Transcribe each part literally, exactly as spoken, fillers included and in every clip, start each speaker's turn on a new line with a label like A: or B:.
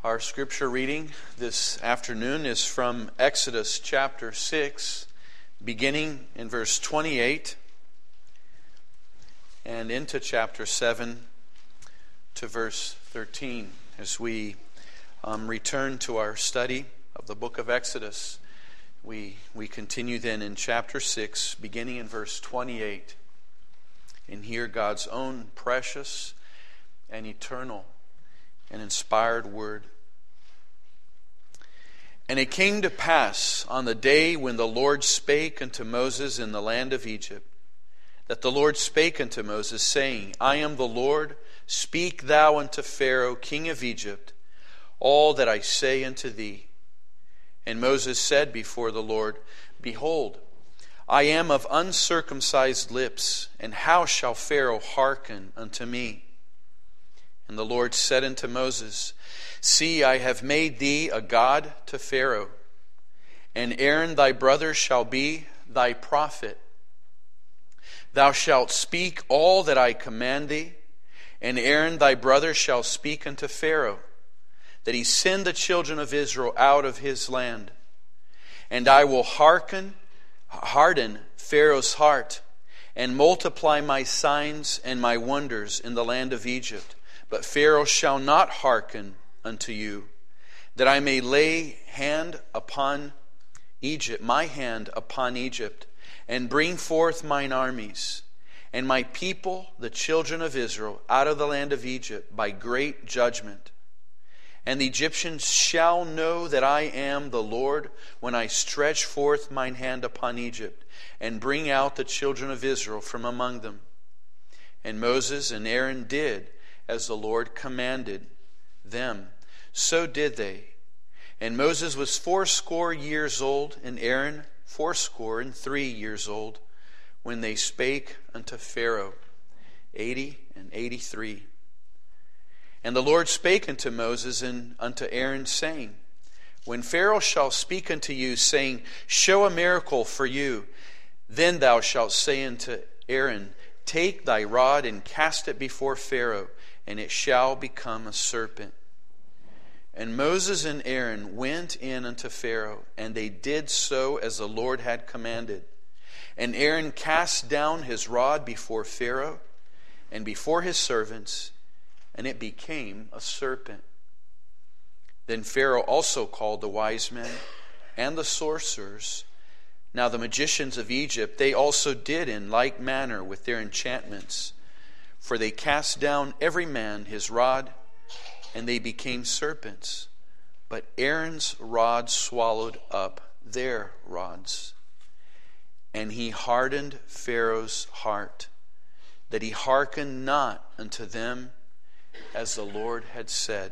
A: Our scripture reading this afternoon is from Exodus chapter six, beginning in verse twenty-eight, and into chapter seven to verse thirteen. As we um, return to our study of the book of Exodus, we, we continue then in chapter six, beginning in verse twenty-eight, and hear God's own precious and eternal and inspired word. And it came to pass on the day when the Lord spake unto Moses in the land of Egypt, that the Lord spake unto Moses, saying, I am the Lord, speak thou unto Pharaoh, king of Egypt, all that I say unto thee. And Moses said before the Lord, Behold, I am of uncircumcised lips, and how shall Pharaoh hearken unto me? And the Lord said unto Moses, See, I have made thee a god to Pharaoh, and Aaron thy brother shall be thy prophet. Thou shalt speak all that I command thee, and Aaron thy brother shall speak unto Pharaoh, that he send the children of Israel out of his land. And I will hearken, harden Pharaoh's heart, and multiply my signs and my wonders in the land of Egypt. But Pharaoh shall not hearken unto you, that I may lay hand upon Egypt, my hand upon Egypt, and bring forth mine armies, and my people, the children of Israel, out of the land of Egypt by great judgment. And the Egyptians shall know that I am the Lord when I stretch forth mine hand upon Egypt, and bring out the children of Israel from among them. And Moses and Aaron did as the Lord commanded them. So did they. And Moses was fourscore years old, and Aaron fourscore and three years old, when they spake unto Pharaoh, eighty and eighty-three. And the Lord spake unto Moses and unto Aaron, saying, When Pharaoh shall speak unto you, saying, Show a miracle for you, then thou shalt say unto Aaron, Take thy rod and cast it before Pharaoh, and it shall become a serpent. And Moses and Aaron went in unto Pharaoh, and they did so as the Lord had commanded. And Aaron cast down his rod before Pharaoh and before his servants, and it became a serpent. Then Pharaoh also called the wise men and the sorcerers. Now the magicians of Egypt, they also did in like manner with their enchantments. For they cast down every man his rod, and they became serpents. But Aaron's rod swallowed up their rods. And he hardened Pharaoh's heart, that he hearkened not unto them as the Lord had said.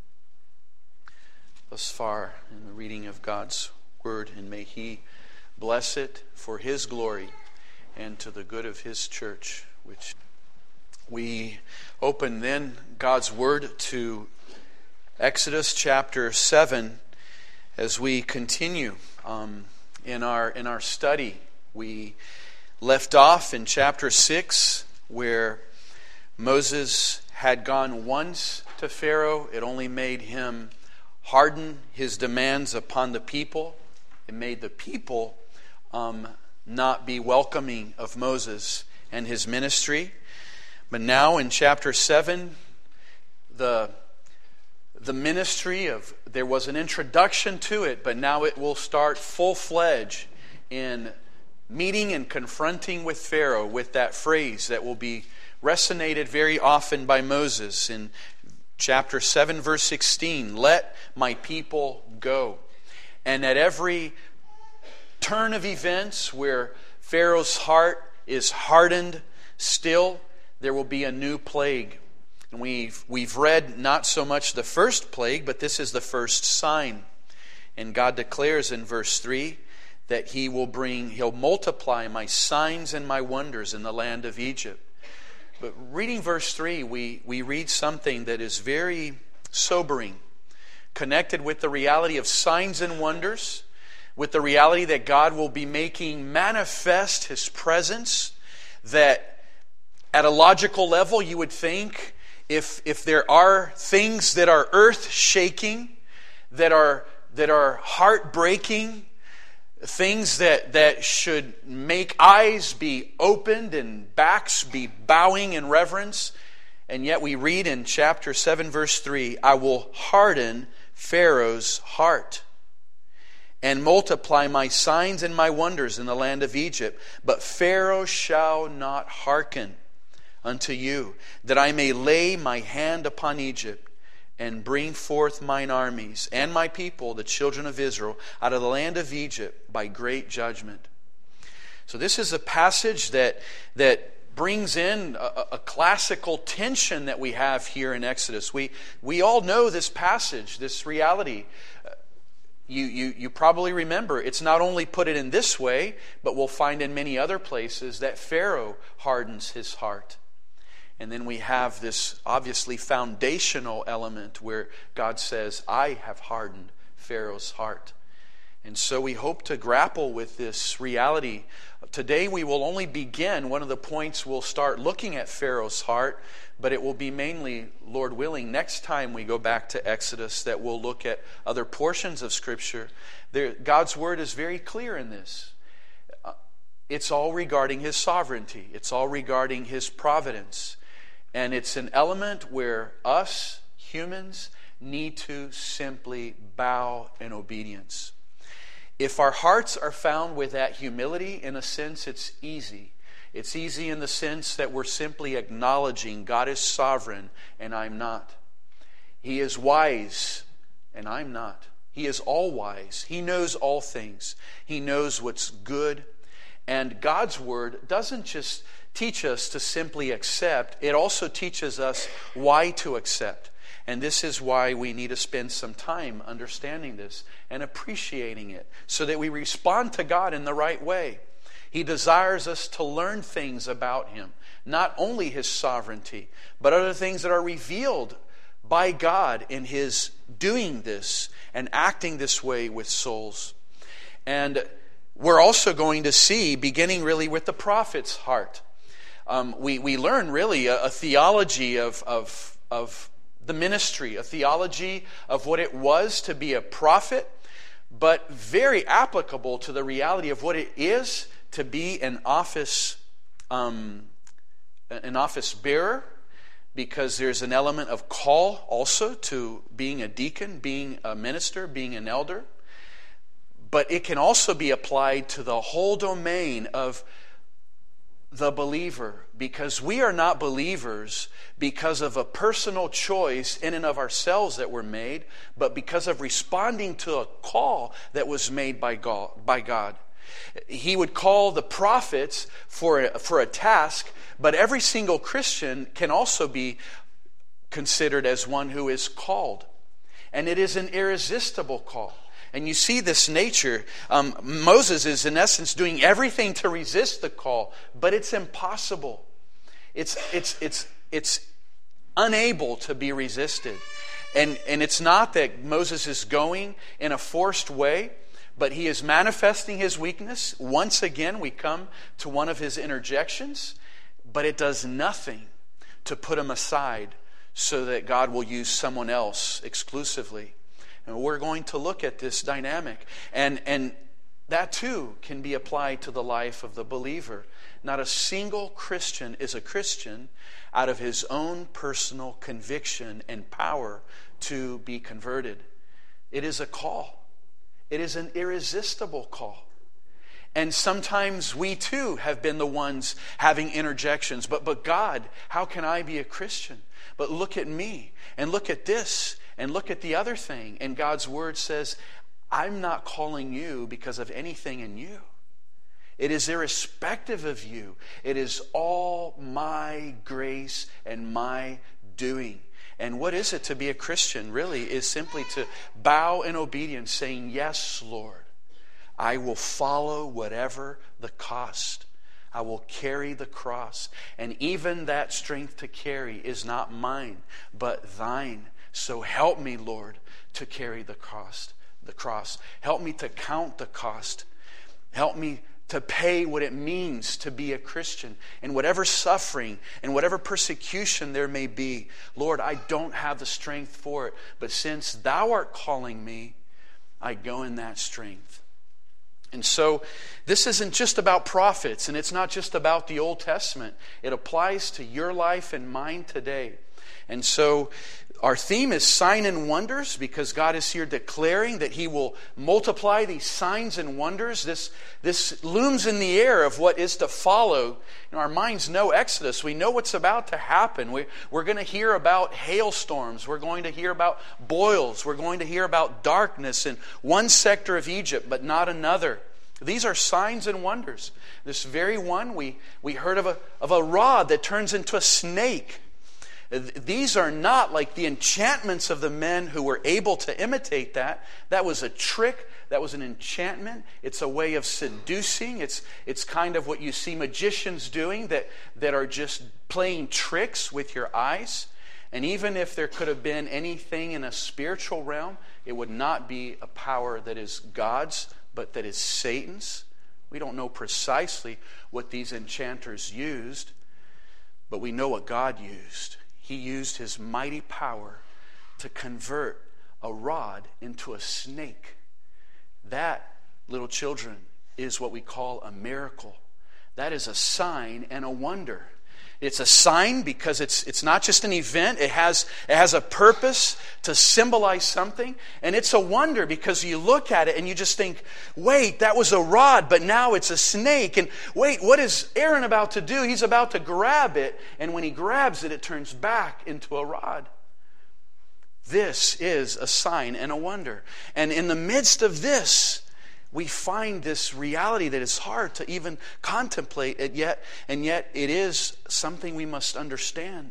A: Thus far in the reading of God's word, and may he bless it for his glory and to the good of his church, which we open then God's word to Exodus chapter seven as we continue um, in our in our study. We left off in chapter six where Moses had gone once to Pharaoh. It only made him harden his demands upon the people. It made the people um, not be welcoming of Moses and his ministry. But now in chapter seven, the, the ministry of, there was an introduction to it, but now it will start full-fledged in meeting and confronting with Pharaoh with that phrase that will be resonated very often by Moses in chapter seven, verse sixteen, Let my people go. And at every turn of events where Pharaoh's heart is hardened still, there will be a new plague. And we've, we've read not so much the first plague, but this is the first sign. And God declares in verse three that He will bring, He'll multiply my signs and my wonders in the land of Egypt. But reading verse three, we, we read something that is very sobering, connected with the reality of signs and wonders, with the reality that God will be making manifest His presence, that at a logical level you would think if if there are things that are earth-shaking, that are that are heartbreaking, things that, that should make eyes be opened and backs be bowing in reverence, and yet we read in chapter seven, verse three, I will harden Pharaoh's heart and multiply my signs and my wonders in the land of Egypt. But Pharaoh shall not hearken unto you, that I may lay my hand upon Egypt and bring forth mine armies and my people, the children of Israel, out of the land of Egypt by great judgment. So this is a passage that that brings in a, a classical tension that we have here in Exodus. We we all know this passage, this reality. You, you, you probably remember, it's not only put it in this way, but we'll find in many other places that Pharaoh hardens his heart. And then we have this obviously foundational element where God says, I have hardened Pharaoh's heart. And so we hope to grapple with this reality. Today we will only begin, one of the points we'll start looking at Pharaoh's heart, but it will be mainly, Lord willing, next time we go back to Exodus that we'll look at other portions of Scripture. There, God's Word is very clear in this. Uh, it's all regarding His sovereignty. It's all regarding His providence. And it's an element where us, humans, need to simply bow in obedience. If our hearts are found with that humility, in a sense, it's easy. It's easy in the sense that we're simply acknowledging God is sovereign and I'm not. He is wise and I'm not. He is all wise. He knows all things. He knows what's good. And God's Word doesn't just teach us to simply accept, it also teaches us why to accept. And this is why we need to spend some time understanding this and appreciating it so that we respond to God in the right way. He desires us to learn things about Him, not only His sovereignty, but other things that are revealed by God in His doing this and acting this way with souls. And we're also going to see, beginning really with the prophet's heart, um, we, we learn really a, a theology of, of, of the ministry, a theology of what it was to be a prophet, but very applicable to the reality of what it is to be an office, um, an office bearer, because there's an element of call also to being a deacon, being a minister, being an elder. But it can also be applied to the whole domain of the believer, because we are not believers because of a personal choice in and of ourselves that were made, but because of responding to a call that was made by God. By God. He would call the prophets for a, for a task, but every single Christian can also be considered as one who is called. And it is an irresistible call. And you see this nature. Um, Moses is in essence doing everything to resist the call, but it's impossible. It's it's it's it's unable to be resisted. And and it's not that Moses is going in a forced way, but he is manifesting his weakness. Once again, we come to one of his interjections, but it does nothing to put him aside so that God will use someone else exclusively. And we're going to look at this dynamic. And, and that too can be applied to the life of the believer. Not a single Christian is a Christian out of his own personal conviction and power to be converted. It is a call. It is an irresistible call. And sometimes we too have been the ones having interjections. But, but God, how can I be a Christian? But look at me, and look at this, and look at the other thing. And God's Word says, I'm not calling you because of anything in you. It is irrespective of you. It is all my grace and my doing. And what is it to be a Christian? Really is simply to bow in obedience, saying, yes, Lord, I will follow whatever the cost. I will carry the cross. And even that strength to carry is not mine, but thine. So help me, Lord, to carry the cross. The cross. Help me to count the cost. Help me to pay what it means to be a Christian. And whatever suffering and whatever persecution there may be, Lord, I don't have the strength for it. But since thou art calling me, I go in that strength. And so this isn't just about prophets, and it's not just about the Old Testament. It applies to your life and mine today. And so our theme is sign and wonders, because God is here declaring that He will multiply these signs and wonders. This, this looms in the air of what is to follow. You know, our minds know Exodus. We know what's about to happen. We, we're going to hear about hailstorms. We're going to hear about boils. We're going to hear about darkness in one sector of Egypt, but not another. These are signs and wonders. This very one, we, we heard of a, of a rod that turns into a snake. These are not like the enchantments of the men who were able to imitate that. That was a trick. That was an enchantment. It's a way of seducing. It's, it's kind of what you see magicians doing that, that are just playing tricks with your eyes. And even if there could have been anything in a spiritual realm, it would not be a power that is God's, but that is Satan's. We don't know precisely what these enchanters used, but we know what God used. He used His mighty power to convert a rod into a snake. That, little children, is what we call a miracle. That is a sign and a wonder. It's a sign because it's it's not just an event. It has, it has a purpose to symbolize something. And it's a wonder because you look at it and you just think, wait, that was a rod, but now it's a snake. And wait, what is Aaron about to do? He's about to grab it. And when he grabs it, it turns back into a rod. This is a sign and a wonder. And in the midst of this, we find this reality that is hard to even contemplate it yet, and yet it is something we must understand.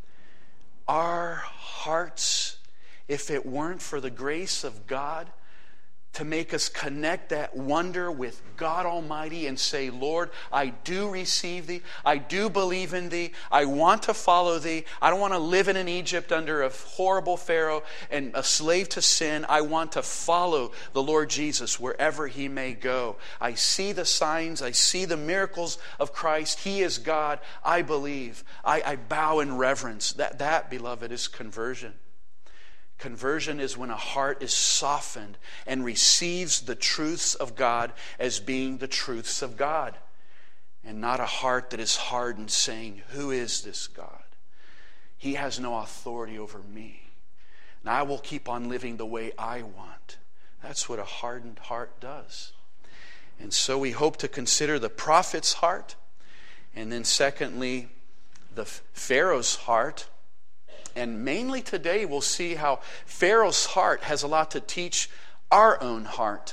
A: Our hearts, if it weren't for the grace of God to make us connect that wonder with God Almighty and say, Lord, I do receive Thee. I do believe in Thee. I want to follow Thee. I don't want to live in an Egypt under a horrible Pharaoh and a slave to sin. I want to follow the Lord Jesus wherever He may go. I see the signs. I see the miracles of Christ. He is God. I believe. I, I bow in reverence. That, that, beloved, is conversion. Conversion is when a heart is softened and receives the truths of God as being the truths of God, and not a heart that is hardened saying, who is this God? He has no authority over me, and I will keep on living the way I want. That's what a hardened heart does. And so we hope to consider the prophet's heart, and then secondly, the Pharaoh's heart. And mainly today we'll see how Pharaoh's heart has a lot to teach our own heart.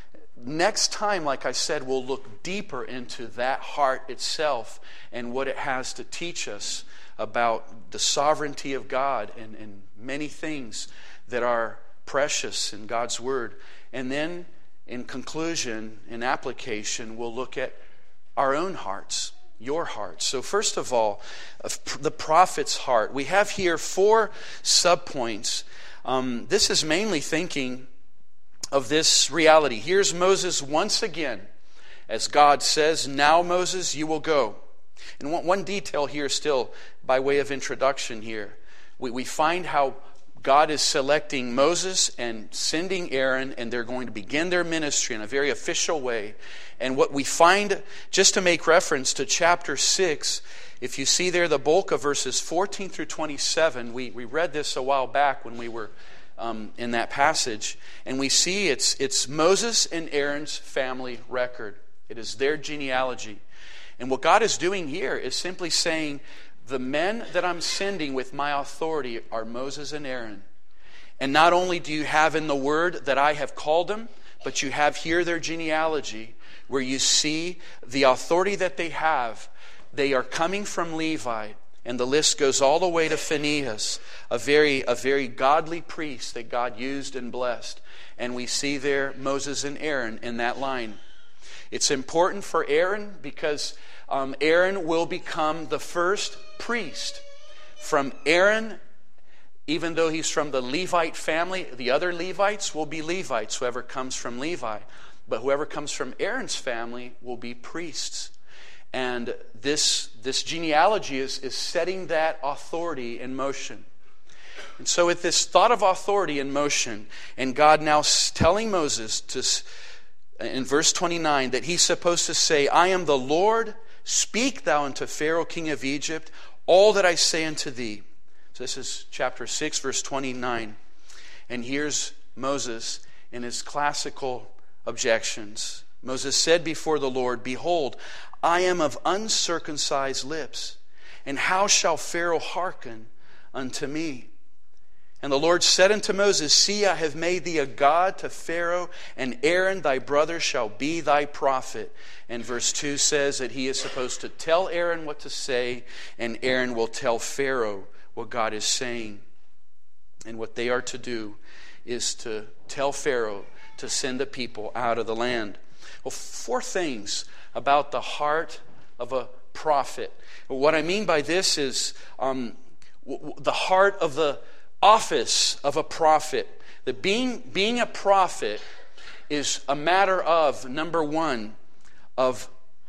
A: Next time, like I said, we'll look deeper into that heart itself and what it has to teach us about the sovereignty of God and, and many things that are precious in God's Word. And then, in conclusion, in application, we'll look at our own hearts. Your heart. So first of all, the prophet's heart. We have here four subpoints. Um, this is mainly thinking of this reality. Here's Moses once again, as God says, now Moses, you will go. And one, one detail here still, by way of introduction here, we, we find how God is selecting Moses and sending Aaron, and they're going to begin their ministry in a very official way. And what we find, just to make reference to chapter six, if you see there the bulk of verses fourteen through twenty-seven, we, we read this a while back when we were um, in that passage, and we see it's, it's Moses and Aaron's family record. It is their genealogy. And what God is doing here is simply saying, the men that I'm sending with my authority are Moses and Aaron. And not only do you have in the Word that I have called them, but you have here their genealogy, where you see the authority that they have. They are coming from Levi, and the list goes all the way to Phinehas, a very, a very godly priest that God used and blessed. And we see there Moses and Aaron in that line. It's important for Aaron because um, Aaron will become the first priest. From Aaron, even though he's from the Levite family, the other Levites will be Levites, whoever comes from Levi.
B: but whoever comes from Aaron's family will be priests. And this, this genealogy is, is setting that authority in motion. And so with this thought of authority in motion, and God now telling Moses to, in verse twenty-nine, that he's supposed to say, I am the Lord, speak thou unto Pharaoh king of Egypt all that I say unto thee. So this is chapter six, verse twenty-nine. And here's Moses in his classical objections. Moses said before the Lord, behold, I am of uncircumcised lips, and how shall Pharaoh hearken unto me? And the Lord said unto Moses, see, I have made thee a god to Pharaoh, and Aaron thy brother shall be thy prophet. And verse two says that he is supposed to tell Aaron what to say, and Aaron will tell Pharaoh what God is saying. And what they are to do is to tell Pharaoh to send the people out of the land. Well, four things about the heart of a prophet. What I mean by this is um, w- w- the heart of the office of a prophet. That being, being a prophet is a matter of, number one, of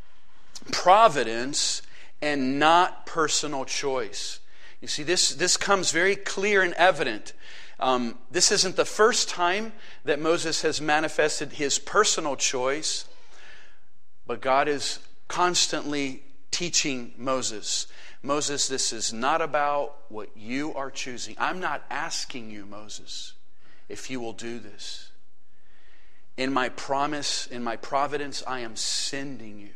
B: providence and not personal choice. You see, this, this comes very clear and evident. Um, this isn't the first time that Moses has manifested his personal choice, but God is constantly teaching Moses. Moses, this is not about what you are choosing. I'm not asking you, Moses, if you will do this. In my promise, in my providence, I am sending you.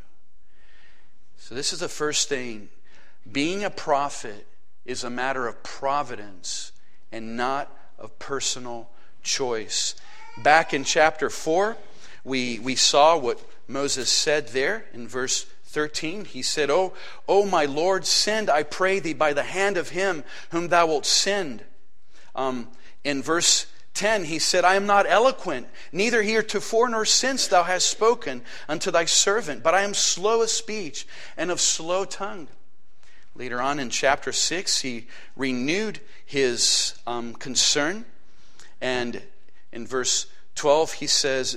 B: So this is the first thing. Being a prophet is a matter of providence and not of personal choice. Back in chapter four, we, we saw what Moses said there in verse thirteen. He said, Oh, oh my Lord, send, I pray thee, by the hand of him whom thou wilt send. Um, in verse ten, he said, I am not eloquent, neither heretofore nor since thou hast spoken unto thy servant, but I am slow of speech and of slow tongue. Later on in chapter six, he renewed his um, concern. And in verse twelve, he says,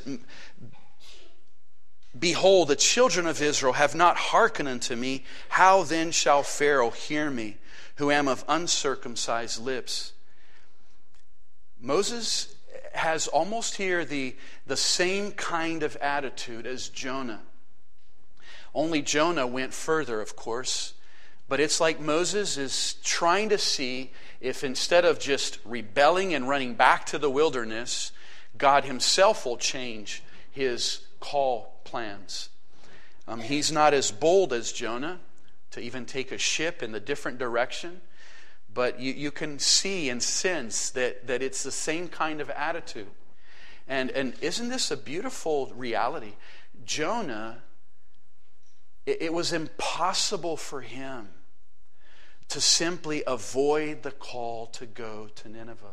B: behold, the children of Israel have not hearkened unto me. How then shall Pharaoh hear me, who am of uncircumcised lips? Moses has almost here the, the same kind of attitude as Jonah. Only Jonah went further, of course. But it's like Moses is trying to see if instead of just rebelling and running back to the wilderness, God himself will change his call plans. Um, he's not as bold as Jonah to even take a ship in the different direction, but you, you can see and sense that, that it's the same kind of attitude. And, and isn't this a beautiful reality? Jonah, it, it was impossible for him to simply avoid the call to go to Nineveh.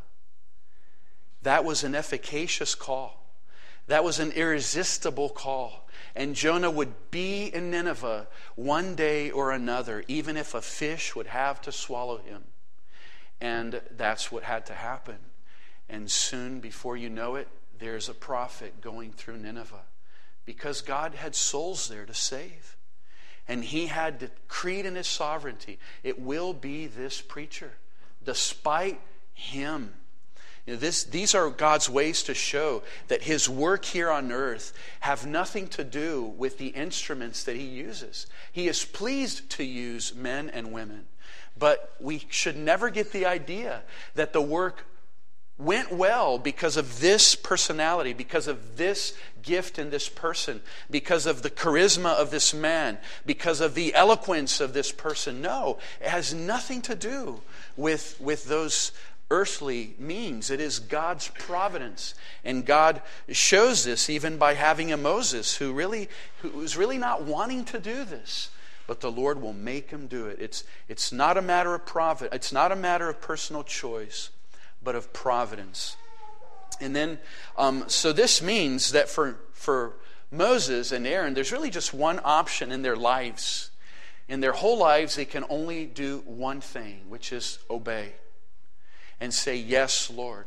B: That was an efficacious call. That was an irresistible call. And Jonah would be in Nineveh one day or another, even if a fish would have to swallow him. And that's what had to happen. And soon, before you know it, there's a prophet going through Nineveh, because God had souls there to save. And he had decreed in his sovereignty, it will be this preacher, despite him. You know, this, these are God's ways to show that his work here on earth have nothing to do with the instruments that he uses. He is pleased to use men and women. But we should never get the idea that the work went well because of this personality, because of this gift in this person, because of the charisma of this man, because of the eloquence of this person. No, it has nothing to do with, with those earthly means. It is God's providence. And God shows this even by having a Moses who really who was really not wanting to do this. But the Lord will make him do it. It's, it's not a matter of profit. It's not a matter of personal choice, but of providence. And then, um, so this means that for, for Moses and Aaron, there's really just one option in their lives. In their whole lives, they can only do one thing, which is obey. And say, yes, Lord.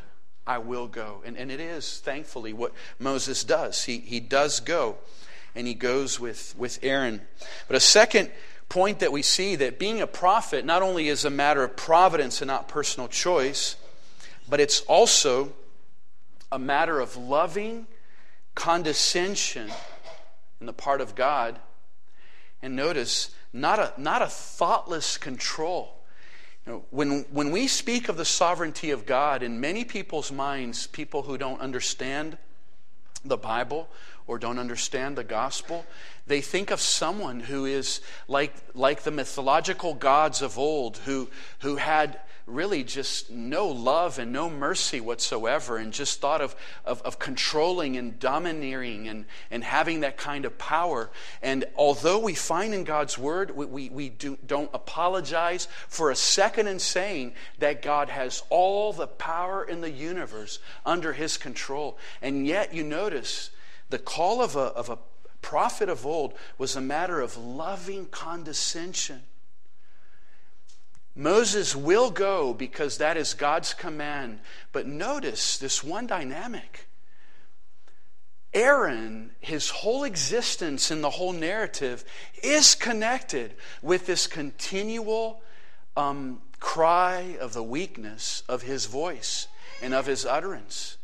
B: I will go. And, and it is, thankfully, what Moses does. He, he does go, and he goes with, with Aaron. But a second point that we see, that being a prophet not only is a matter of providence and not personal choice, but it's also a matter of loving condescension on the part of God. And notice, not a, not a thoughtless control. You know, when, when we speak of the sovereignty of God, in many people's minds, people who don't understand the Bible or don't understand the gospel, they think of someone who is like, like the mythological gods of old, who, who had really just no love and no mercy whatsoever, and just thought of, of, of controlling and domineering and, and having that kind of power. And although we find in God's Word, we, we, we do, don't apologize for a second in saying that God has all the power in the universe under His control. And yet you notice the call of a, of a prophet of old was a matter of loving condescension. Moses will go because that is God's command. But notice this one dynamic. Aaron, his whole existence in the whole narrative is connected with this continual um, cry of the weakness of his voice and of his utterance.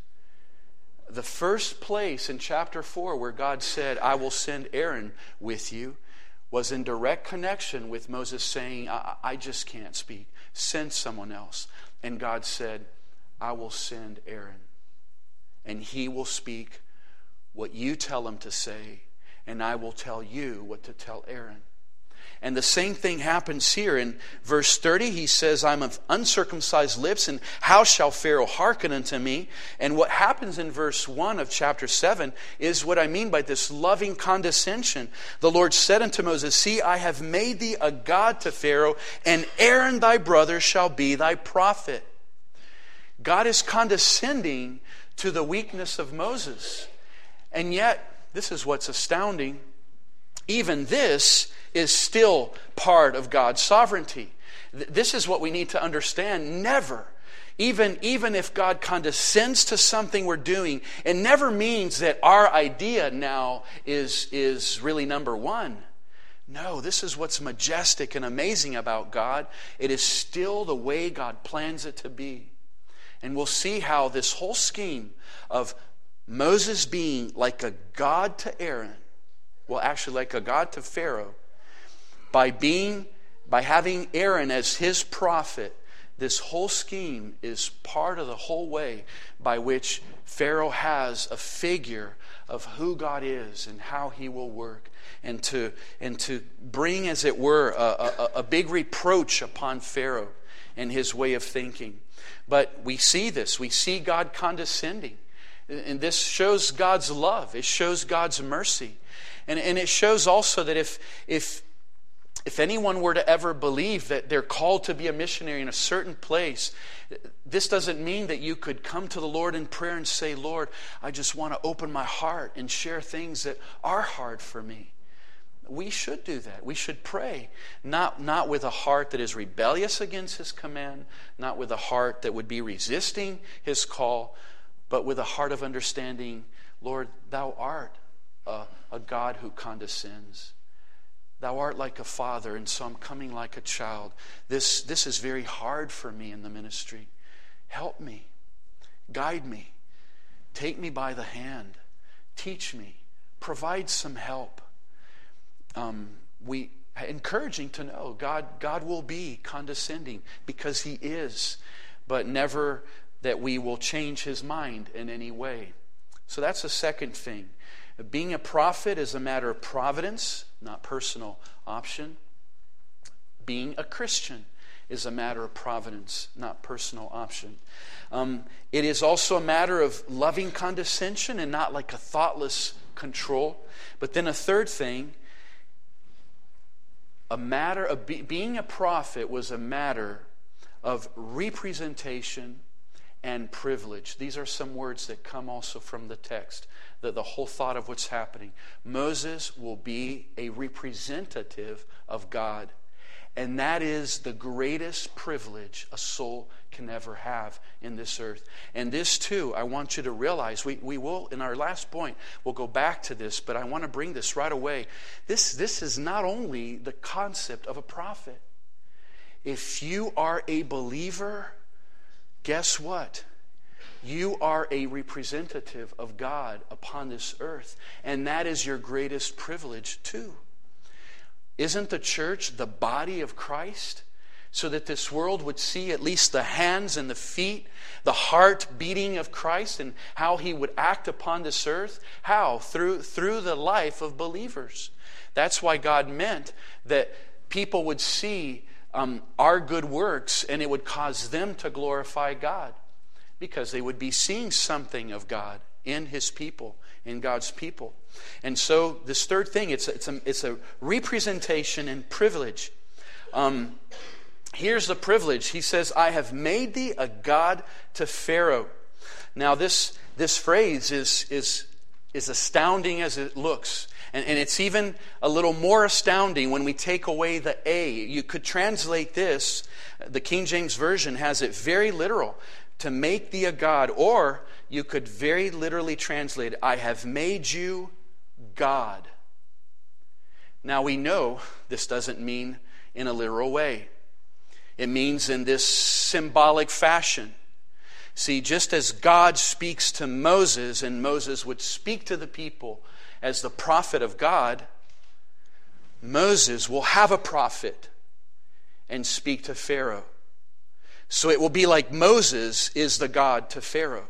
B: The first place in chapter four where God said, I will send Aaron with you, was in direct connection with Moses saying, I, I just can't speak. Send someone else. And God said, I will send Aaron. And he will speak what you tell him to say, and I will tell you what to tell Aaron. And the same thing happens here in verse thirty. He says, I'm of uncircumcised lips, and how shall Pharaoh hearken unto me? And what happens in verse one of chapter seven is what I mean by this loving condescension. The Lord said unto Moses, see, I have made thee a god to Pharaoh, and Aaron thy brother shall be thy prophet. God is condescending to the weakness of Moses. And yet, this is what's astounding, even this is still part of God's sovereignty. This is what we need to understand. Never, even, even if God condescends to something we're doing, it never means that our idea now is, is really number one. No, this is what's majestic and amazing about God. It is still the way God plans it to be. And we'll see how this whole scheme of Moses being like a god to Aaron, well, actually like a god to Pharaoh, by being, by having Aaron as his prophet, this whole scheme is part of the whole way by which Pharaoh has a figure of who God is and how He will work, and to and to bring, as it were, a, a, a big reproach upon Pharaoh and his way of thinking. But we see this. We see God condescending. And this shows God's love. It shows God's mercy. And, and it shows also that if if If anyone were to ever believe that they're called to be a missionary in a certain place, this doesn't mean that you could come to the Lord in prayer and say, Lord, I just want to open my heart and share things that are hard for me. We should do that. We should pray, not, not with a heart that is rebellious against His command, not with a heart that would be resisting His call, but with a heart of understanding, Lord, Thou art a, a God who condescends. Thou art like a father, and so I'm coming like a child. This, this is very hard for me in the ministry. Help me. Guide me. Take me by the hand. Teach me. Provide some help. Um, we encouraging to know God, God will be condescending because He is, but never that we will change His mind in any way. So that's the second thing. Being a prophet is a matter of providence, not personal option. Being a Christian is a matter of providence, not personal option. Um, it is also a matter of loving condescension and not like a thoughtless control. But then a third thing, a matter of be, being a prophet was a matter of representation and privilege. These are some words that come also from the text, the, the whole thought of what's happening. Moses will be a representative of God. And that is the greatest privilege a soul can ever have in this earth. And this too, I want you to realize, we, we will, in our last point, we'll go back to this, but I want to bring this right away. This, this is not only the concept of a prophet. If you are a believer, guess what? You are a representative of God upon this earth. And that is your greatest privilege too. Isn't the church the body of Christ? So that this world would see at least the hands and the feet, the heart beating of Christ and how He would act upon this earth. How? Through, through the life of believers. That's why God meant that people would see um, our good works and it would cause them to glorify God. Because they would be seeing something of God in His people, in God's people. And so this third thing, it's a, it's a, it's a representation and privilege. Um, here's the privilege. He says, I have made thee a god to Pharaoh. Now this this phrase is, is, is astounding as it looks. And, and it's even a little more astounding when we take away the A. You could translate this, the King James Version has it very literal. To make thee a god, or you could very literally translate, I have made you God. Now we know this doesn't mean in a literal way. It means in this symbolic fashion. See, just as God speaks to Moses, and Moses would speak to the people as the prophet of God, Moses will have a prophet and speak to Pharaoh. So it will be like Moses is the God to Pharaoh.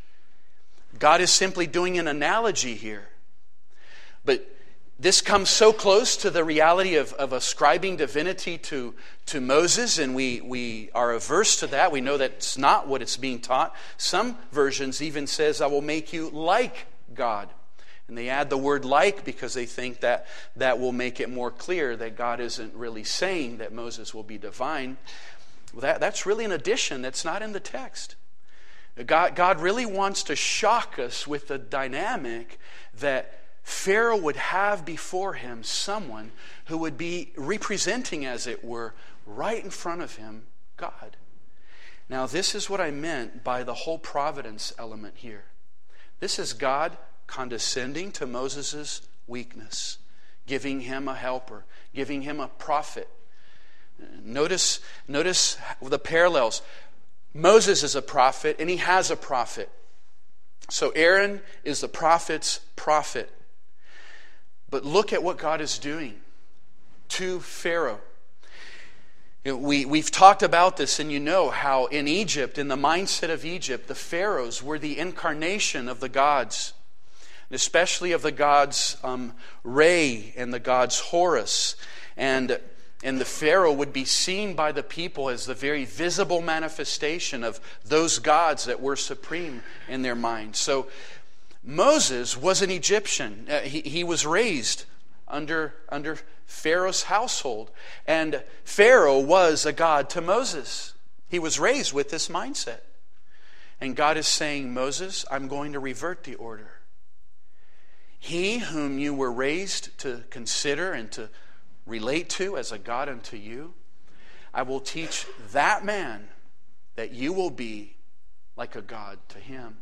B: God is simply doing an analogy here. But this comes so close to the reality of, of ascribing divinity to, to Moses, and we, we are averse to that. We know that's not what it's being taught. Some versions even says, I will make you like God. And they add the word like because they think that that will make it more clear that God isn't really saying that Moses will be divine. Well, that, that's really an addition that's not in the text. God, God really wants to shock us with the dynamic that Pharaoh would have before him someone who would be representing, as it were, right in front of him, God. Now, this is what I meant by the whole providence element here. This is God condescending to Moses' weakness, giving him a helper, giving him a prophet. Notice, notice the parallels. Moses is a prophet, and he has a prophet. So Aaron is the prophet's prophet. But look at what God is doing to Pharaoh. You know, we, we've talked about this, and you know how in Egypt, in the mindset of Egypt, the pharaohs were the incarnation of the gods, and especially of the gods um, Re and the gods Horus. And And the Pharaoh would be seen by the people as the very visible manifestation of those gods that were supreme in their mind. So Moses was an Egyptian. Uh, he, he was raised under, under Pharaoh's household. And Pharaoh was a god to Moses. He was raised with this mindset. And God is saying, Moses, I'm going to revert the order. He whom you were raised to consider and to relate to as a God unto you, I will teach that man that you will be like a God to him.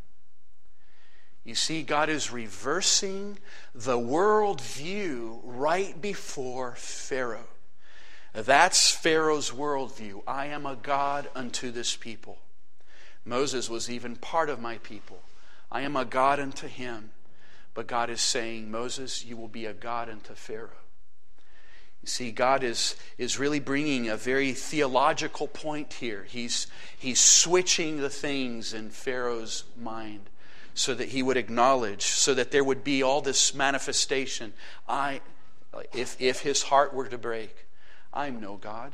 B: You see, God is reversing the world view right before Pharaoh. That's Pharaoh's worldview. I am a God unto this people. Moses was even part of my people. I am a God unto him. But God is saying, Moses, you will be a God unto Pharaoh. You see, God is, is really bringing a very theological point here. He's, he's switching the things in Pharaoh's mind so that he would acknowledge, so that there would be all this manifestation. I, if, if his heart were to break, I'm no God.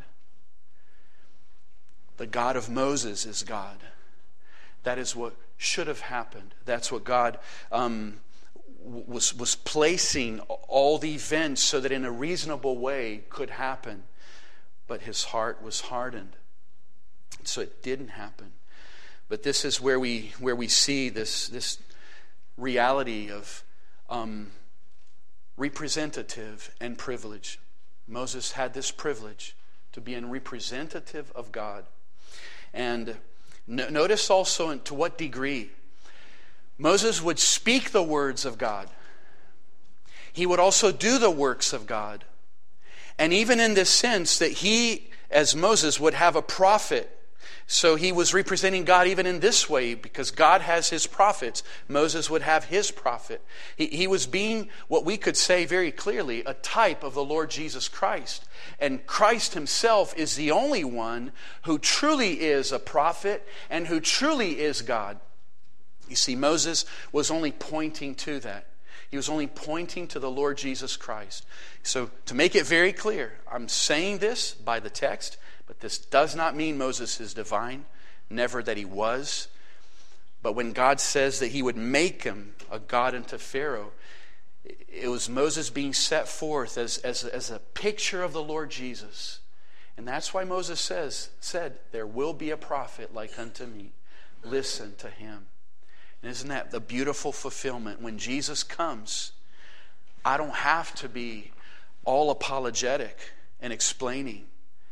B: The God of Moses is God. That is what should have happened. That's what God um, was, was placing all the events so that in a reasonable way could happen. But his heart was hardened. So it didn't happen. But this is where we where we see this, this reality of um, representative and privilege. Moses had this privilege to be a representative of God. And no, notice also in, to what degree Moses would speak the words of God. He would also do the works of God. And even in this sense that he, as Moses, would have a prophet. So he was representing God even in this way, because God has his prophets. Moses would have his prophet. He, he was being, what we could say very clearly, a type of the Lord Jesus Christ. And Christ himself is the only one who truly is a prophet and who truly is God. You see, Moses was only pointing to that. He was only pointing to the Lord Jesus Christ. So to make it very clear, I'm saying this by the text, but this does not mean Moses is divine, never that he was. But when God says that he would make him a god unto Pharaoh, it was Moses being set forth as, as, as a picture of the Lord Jesus. And that's why Moses says, said, there will be a prophet like unto me. Listen to him. And isn't that the beautiful fulfillment? When Jesus comes, I don't have to be all apologetic and explaining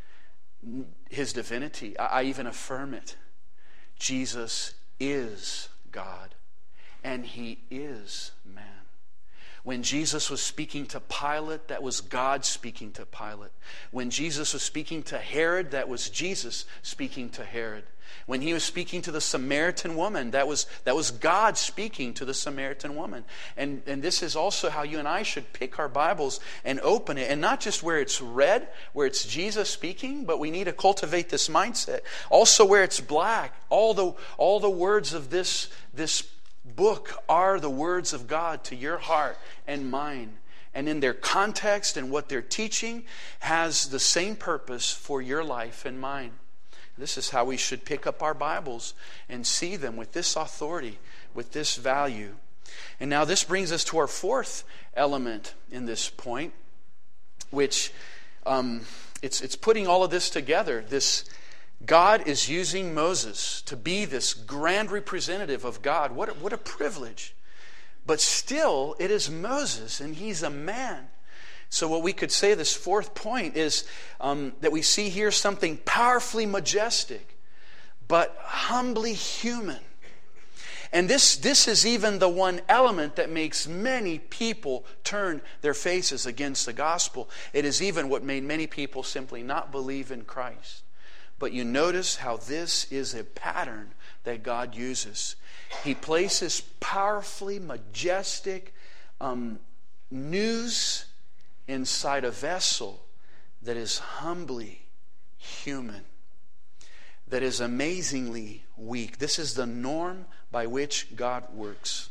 B: his divinity. I even affirm it. Jesus is God, and he is man. When Jesus was speaking to Pilate, that was God speaking to Pilate. When Jesus was speaking to Herod, that was Jesus speaking to Herod. When he was speaking to the Samaritan woman, that was, that was God speaking to the Samaritan woman. And, and this is also how you and I should pick our Bibles and open it. And not just where it's read, where it's Jesus speaking, but we need to cultivate this mindset. Also where it's black. All the, all the words of this, this book are the words of God to your heart and mine. And in their context and what they're teaching has the same purpose for your life and mine. This is how we should pick up our Bibles and see them with this authority, with this value. And now this brings us to our fourth element in this point, which um, it's it's putting all of this together. This God is using Moses to be this grand representative of God. What a, what a privilege. But still, it is Moses, and he's a man. So what we could say, this fourth point, is um, that we see here something powerfully majestic, but humbly human. And this, this is even the one element that makes many people turn their faces against the gospel. It is even what made many people simply not believe in Christ. But you notice how this is a pattern that God uses. He places powerfully majestic um, news inside a vessel that is humbly human, that is amazingly weak. This is the norm by which God works.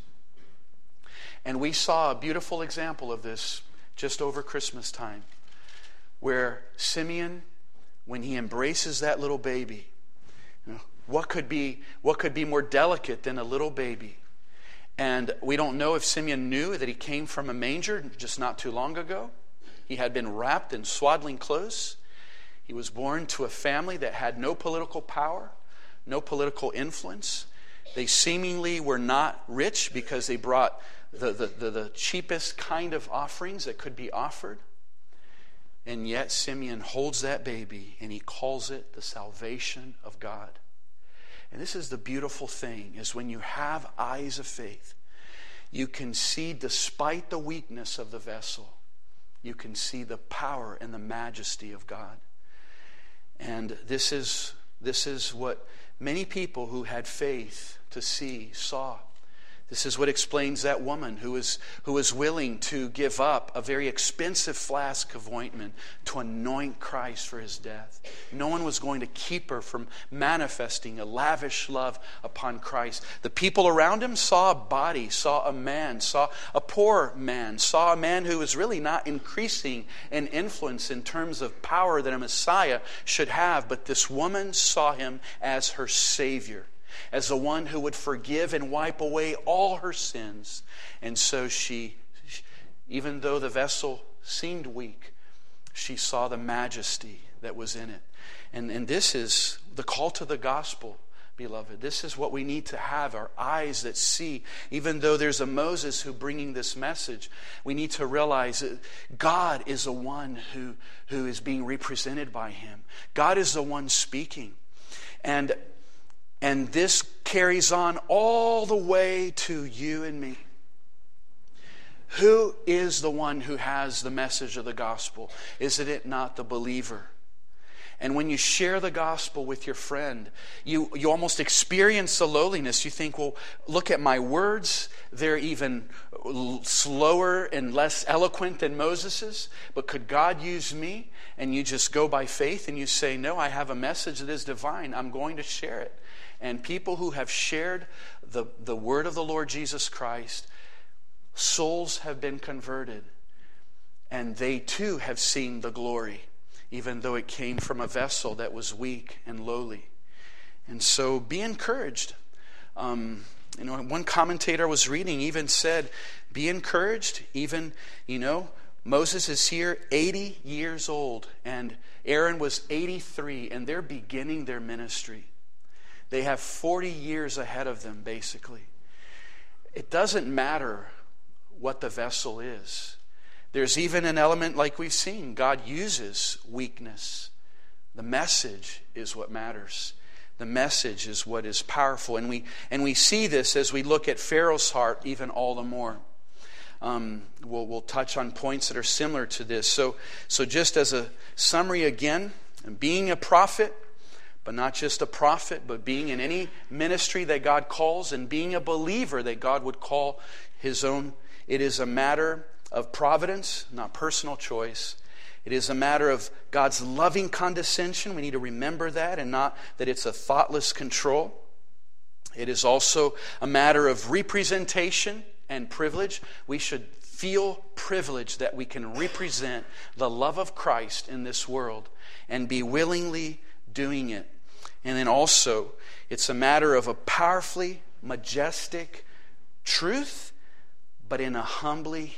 B: And we saw a beautiful example of this just over Christmas time, where Simeon, when he embraces that little baby, you know, what could be what could be more delicate than a little baby? And we don't know if Simeon knew that he came from a manger just not too long ago. He had been wrapped in swaddling clothes. He was born to a family that had no political power, no political influence. They seemingly were not rich because they brought the, the, the, the cheapest kind of offerings that could be offered. And yet Simeon holds that baby and he calls it the salvation of God. And this is the beautiful thing, is when you have eyes of faith, you can see, despite the weakness of the vessel, you can see the power and the majesty of God. And this is, this is what many people who had faith to see saw. This is what explains that woman who was, who was willing to give up a very expensive flask of ointment to anoint Christ for his death. No one was going to keep her from manifesting a lavish love upon Christ. The people around him saw a body, saw a man, saw a poor man, saw a man who was really not increasing in influence in terms of power that a Messiah should have. But this woman saw him as her Savior, as the one who would forgive and wipe away all her sins. And so she, even though the vessel seemed weak, she saw the majesty that was in it. And, and this is the call to the gospel. beloved. This is what we need to have, our eyes that see. Even though there's a Moses who bringing this message, we need to realize that God is the one who, who is being represented by him. God is the one speaking. And, and this carries on all the way to you and me. Who is the one who has the message of the gospel? Is it not the believer? And when you share the gospel with your friend, you, you almost experience the lowliness. You think, well, look at my words. They're even slower and less eloquent than Moses's. But could God use me? And you just go by faith and you say, no, I have a message that is divine. I'm going to share it. And people who have shared the, the word of the Lord Jesus Christ, souls have been converted. And they too have seen the glory, even though it came from a vessel that was weak and lowly. And so be encouraged. Um, you know, one commentator I was reading even said, be encouraged. Even, you know, Moses is here eighty years old, and Aaron was eighty-three, and they're beginning their ministry. They have forty years ahead of them, basically. It doesn't matter what the vessel is. There's even an element like we've seen. God uses weakness. The message is what matters. The message is what is powerful. And we and we see this as we look at Pharaoh's heart even all the more. Um, we'll, we'll touch on points that are similar to this. So, so just as a summary again, being a prophet, but not just a prophet, but being in any ministry that God calls, and being a believer that God would call his own. It is a matter of providence, not personal choice. It is a matter of God's loving condescension. We need to remember that, and not that it's a thoughtless control. It is also a matter of representation and privilege. We should feel privileged that we can represent the love of Christ in this world and be willingly doing it. And then also, it's a matter of a powerfully majestic truth, but in a humbly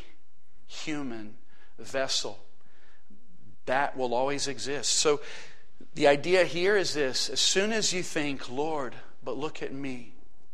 B: human vessel. That will always exist. So the idea here is this: as soon as you think, Lord, but look at me,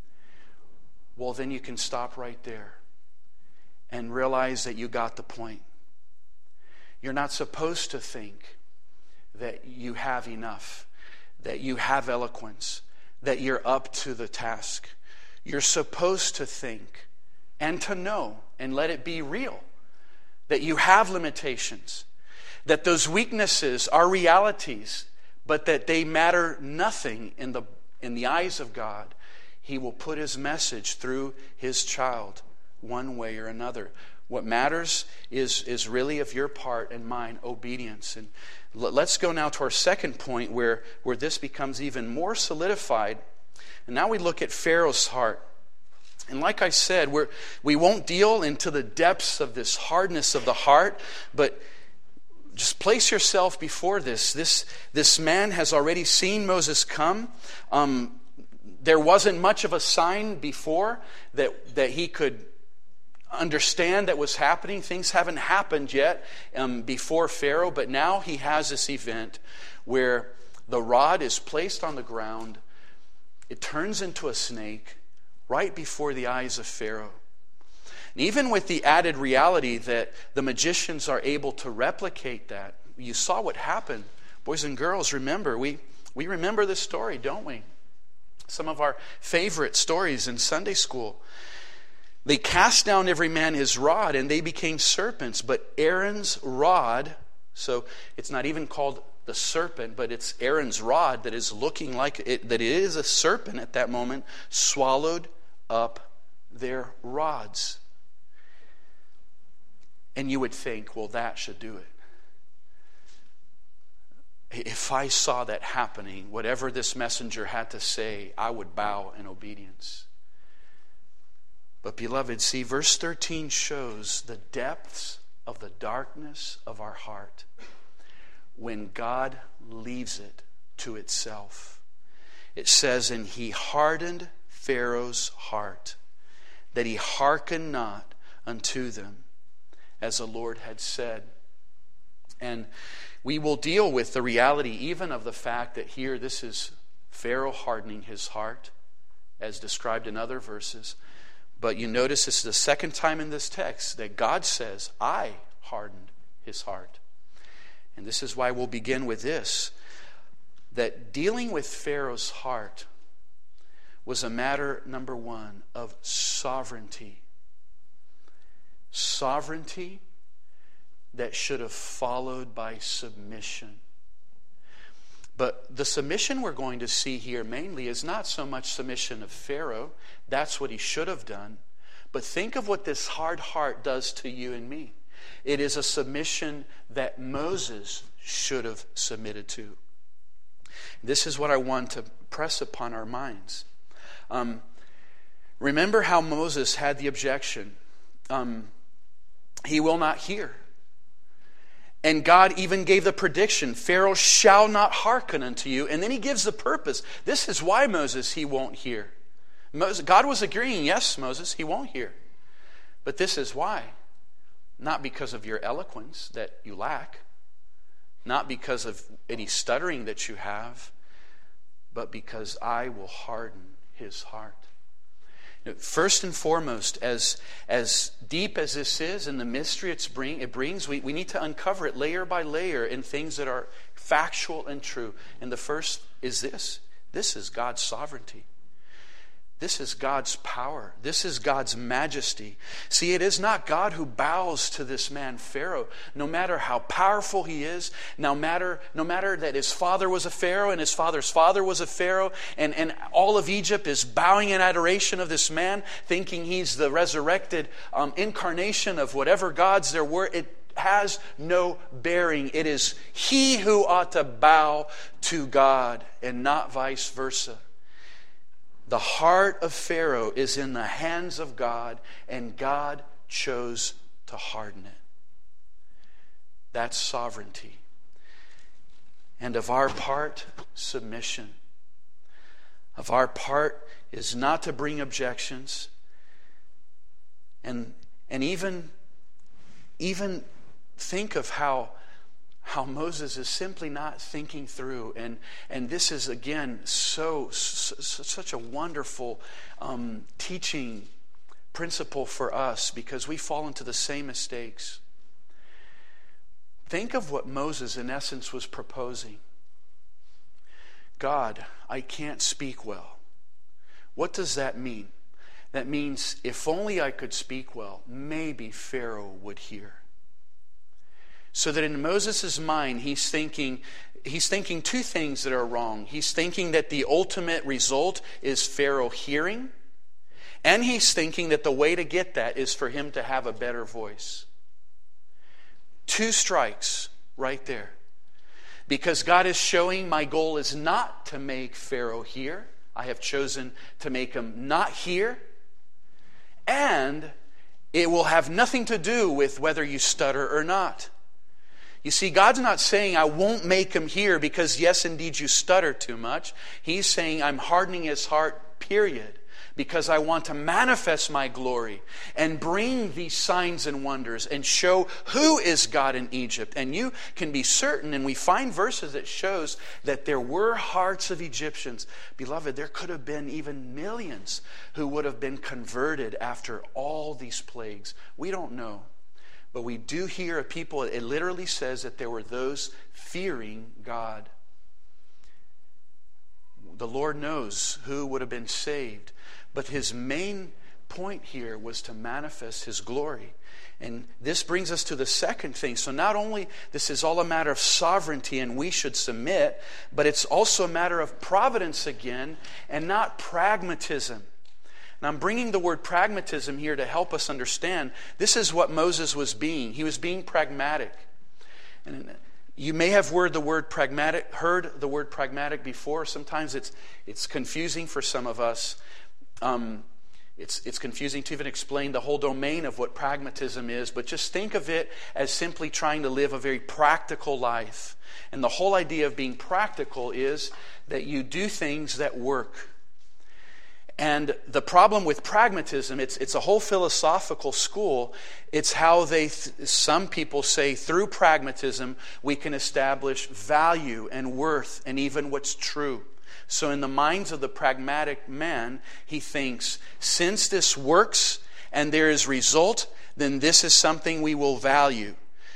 B: well, then you can stop right there and realize that you got the point. You're not supposed to think that you have enough, that you have eloquence, that you're up to the task. You're supposed to think and to know, and let it be real, that you have limitations, that those weaknesses are realities, but that they matter nothing in the in the eyes of God. He will put his message through his child one way or another. What matters is, is really of your part and mine, obedience. And let's go now to our second point where, where this becomes even more solidified. And now we look at Pharaoh's heart. And like I said, we're, we won't deal into the depths of this hardness of the heart, but just place yourself before this. This, this man has already seen Moses come. Um, there wasn't much of a sign before that, that he could understand that was happening. Things haven't happened yet um, before Pharaoh, but now he has this event where the rod is placed on the ground. It turns into a snake right before the eyes of Pharaoh. And even with the added reality that the magicians are able to replicate that, you saw what happened. Boys and girls, remember, we, we remember this story, don't we? Some of our favorite stories in Sunday school. They cast down every man his rod, and they became serpents. But Aaron's rod, so it's not even called the serpent, but it's Aaron's rod that is looking like it, that it is a serpent at that moment, swallowed up their rods. And you would think, well, that should do it. If I saw that happening, whatever this messenger had to say, I would bow in obedience. But beloved, see, verse thirteen shows the depths of the darkness of our heart when God leaves it to itself. It says, and he hardened Pharaoh's heart, that he hearkened not unto them, as the Lord had said. And we will deal with the reality even of the fact that here this is Pharaoh hardening his heart, as described in other verses. But you notice this is the second time in this text that God says, I hardened his heart. And this is why we'll begin with this, that dealing with Pharaoh's heart was a matter, number one, of sovereignty. Sovereignty that should have followed by submission. But the submission we're going to see here mainly is not so much submission of Pharaoh. That's what he should have done. But think of what this hard heart does to you and me. It is a submission that Moses should have submitted to. This is what I want to press upon our minds. Um, remember how Moses had the objection. Um, he will not hear. And God even gave the prediction, Pharaoh shall not hearken unto you. And then he gives the purpose. This is why, Moses, he won't hear. Moses, God was agreeing, yes, Moses, he won't hear. But this is why. Not because of your eloquence that you lack. Not because of any stuttering that you have. But because I will harden his heart. First and foremost, as, as deep as this is and the mystery it's bring, it brings, we, we need to uncover it layer by layer in things that are factual and true. And the first is this. This is God's sovereignty. This is God's power. This is God's majesty. See, it is not God who bows to this man Pharaoh, no matter how powerful he is, no matter, no matter that his father was a Pharaoh and his father's father was a Pharaoh, and, and all of Egypt is bowing in adoration of this man, thinking he's the resurrected um, incarnation of whatever gods there were. It has no bearing. It is he who ought to bow to God and not vice versa. The heart of Pharaoh is in the hands of God, and God chose to harden it. That's sovereignty. And of our part, submission. Of our part is not to bring objections, and and even even think of how How Moses is simply not thinking through. And, and this is, again, so, so such a wonderful um, teaching principle for us, because we fall into the same mistakes. Think of what Moses, in essence, was proposing. God, I can't speak well. What does that mean? That means if only I could speak well, maybe Pharaoh would hear. So that in Moses' mind, he's thinking, he's thinking two things that are wrong. He's thinking that the ultimate result is Pharaoh hearing, and he's thinking that the way to get that is for him to have a better voice. Two strikes right there. Because God is showing my goal is not to make Pharaoh hear. I have chosen to make him not hear. And it will have nothing to do with whether you stutter or not. You see, God's not saying I won't make him hear because, yes, indeed, you stutter too much. He's saying I'm hardening his heart, period, because I want to manifest my glory and bring these signs and wonders and show who is God in Egypt. And you can be certain, and we find verses that shows that there were hearts of Egyptians. Beloved, there could have been even millions who would have been converted after all these plagues. We don't know. But we do hear of people, it literally says that there were those fearing God. The Lord knows who would have been saved. But his main point here was to manifest his glory. And this brings us to the second thing. So not only this is all a matter of sovereignty and we should submit, but it's also a matter of providence again and not pragmatism. Now, I'm bringing the word pragmatism here to help us understand. This is what Moses was being. He was being pragmatic. And you may have heard the word pragmatic, heard the word pragmatic before. Sometimes it's it's confusing for some of us. Um, it's it's confusing to even explain the whole domain of what pragmatism is. But just think of it as simply trying to live a very practical life. And the whole idea of being practical is that you do things that work. And the problem with pragmatism, it's it's a whole philosophical school. It's how they, th- some people say through pragmatism, we can establish value and worth and even what's true. So in the minds of the pragmatic man, he thinks, since this works and there is result, then this is something we will value.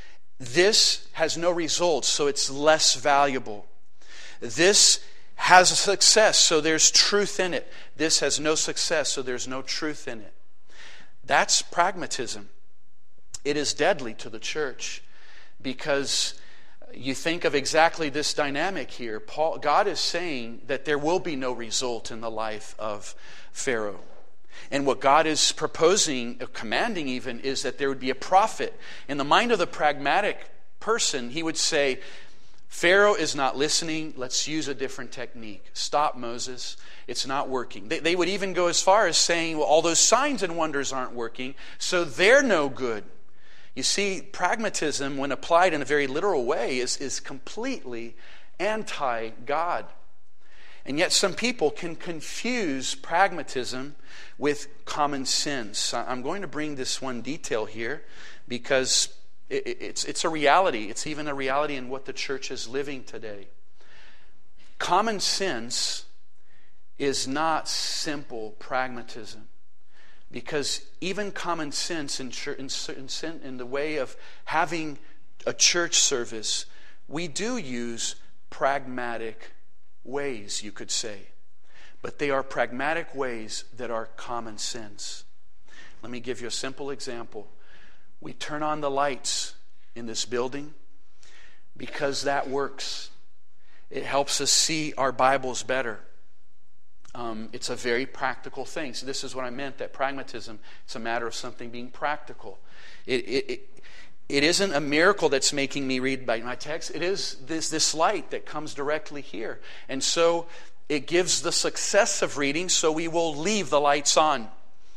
B: This has no results, so it's less valuable. This has a success, so there's truth in it. This has no success, so there's no truth in it. That's pragmatism. It is deadly to the church because you think of exactly this dynamic here. Paul, God is saying that there will be no result in the life of Pharaoh. And what God is proposing, commanding even, is that there would be a prophet. In the mind of the pragmatic person, he would say, Pharaoh is not listening. Let's use a different technique. Stop, Moses. It's not working. They, they would even go as far as saying, well, all those signs and wonders aren't working, so they're no good. You see, pragmatism, when applied in a very literal way, is, is completely anti-God. And yet some people can confuse pragmatism with common sense. I'm going to bring this one detail here because it's, it's a reality. It's even a reality in what the church is living today. Common sense is not simple pragmatism. Because even common sense in, in, in, in the way of having a church service, we do use pragmatic ways, you could say. But they are pragmatic ways that are common sense. Let me give you a simple example. We turn on the lights in this building because that works. It helps us see our Bibles better. Um, it's a very practical thing. So this is what I meant, that pragmatism, it's a matter of something being practical. It, it, it, it isn't a miracle that's making me read by my text. It is this, this light that comes directly here. And so it gives the success of reading, so we will leave the lights on.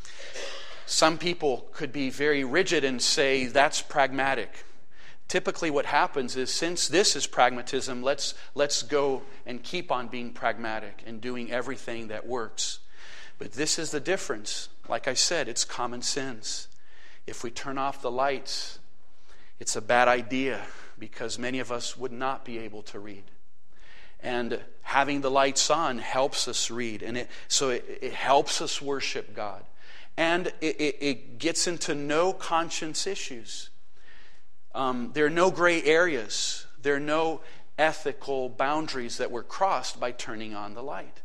B: Some people could be very rigid and say that's pragmatic. Typically what happens is, since this is pragmatism, let's let's go and keep on being pragmatic and doing everything that works. But this is the difference. Like I said, it's common sense. If we turn off the lights, it's a bad idea because many of us would not be able to read. And having the lights on helps us read. And it, so it, it helps us worship God. And it, it, it gets into no conscience issues. Um, there are no gray areas. There are no ethical boundaries that were crossed by turning on the light.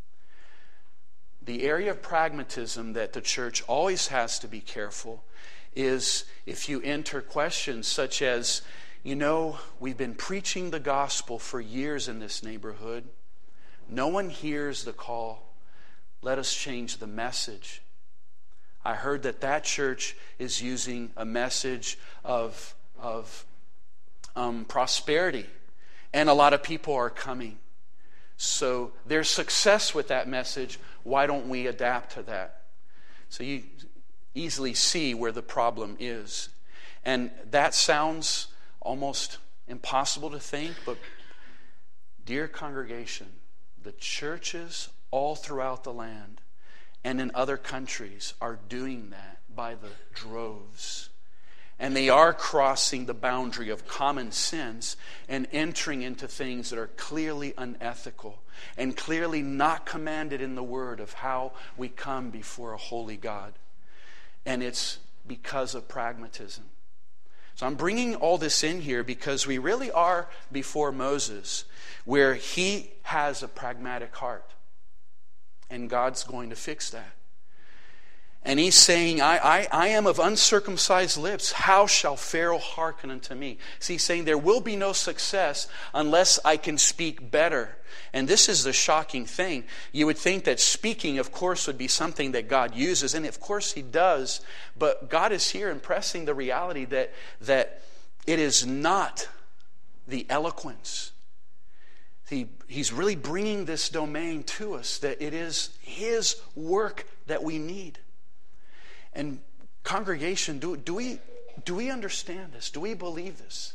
B: The area of pragmatism that the church always has to be careful is if you enter questions such as, you know, we've been preaching the gospel for years in this neighborhood. No one hears the call. Let us change the message. I heard that that church is using a message of of um, prosperity, and a lot of people are coming. So there's success with that message. Why don't we adapt to that? So you easily see where the problem is. And that sounds almost impossible to think, but dear congregation, the churches all throughout the land and in other countries are doing that by the droves. And they are crossing the boundary of common sense and entering into things that are clearly unethical and clearly not commanded in the Word of how we come before a holy God. And it's because of pragmatism. So I'm bringing all this in here because we really are before Moses, where he has a pragmatic heart. And God's going to fix that. And he's saying, I, I, I am of uncircumcised lips. How shall Pharaoh hearken unto me? See, he's saying there will be no success unless I can speak better. And this is the shocking thing. You would think that speaking, of course, would be something that God uses. And of course he does. But God is here impressing the reality that, that it is not the eloquence. He, he's really bringing this domain to us, that it is his work that we need. And congregation, do, do we do we understand this? Do we believe this?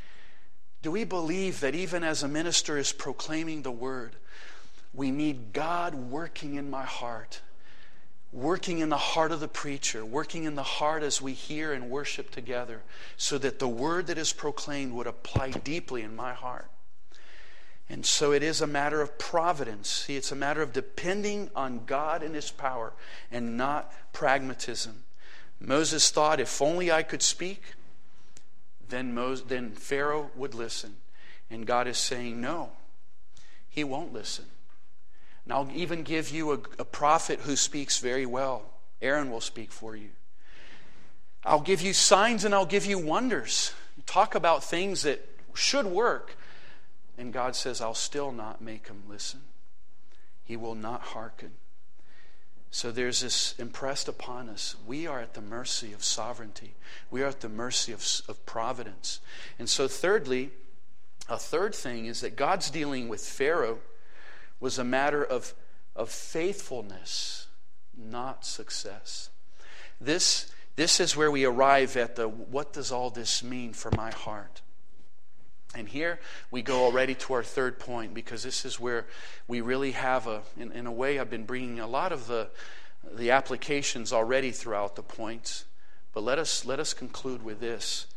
B: Do we believe that even as a minister is proclaiming the word, we need God working in my heart, working in the heart of the preacher, working in the heart as we hear and worship together, so that the word that is proclaimed would apply deeply in my heart? And so it is a matter of providence. See, it's a matter of depending on God and His power and not pragmatism. Moses thought, if only I could speak, then, Moses, then Pharaoh would listen. And God is saying, no, he won't listen. And I'll even give you a, a prophet who speaks very well. Aaron will speak for you. I'll give you signs and I'll give you wonders. Talk about things that should work. And God says, I'll still not make him listen. He will not hearken. So there's this impressed upon us. We are at the mercy of sovereignty. We are at the mercy of, of providence. And so thirdly, a third thing is that God's dealing with Pharaoh was a matter of, of faithfulness, not success. This, this is where we arrive at the, what does all this mean for my heart? And here we go already to our third point, because this is where we really have a, in, in a way I've been bringing a lot of the, the applications already throughout the points. But let us, let us conclude with this.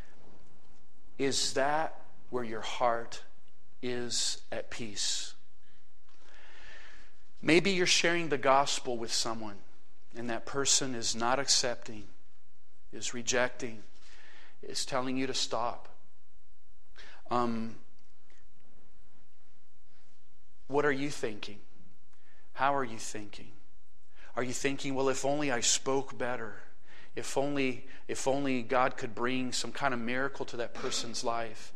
B: Is that where your heart is at peace? Maybe you're sharing the gospel with someone and that person is not accepting, is rejecting, is telling you to stop. Um, what are you thinking? How are you thinking? Are you thinking, well, if only I spoke better, if only, if only God could bring some kind of miracle to that person's life?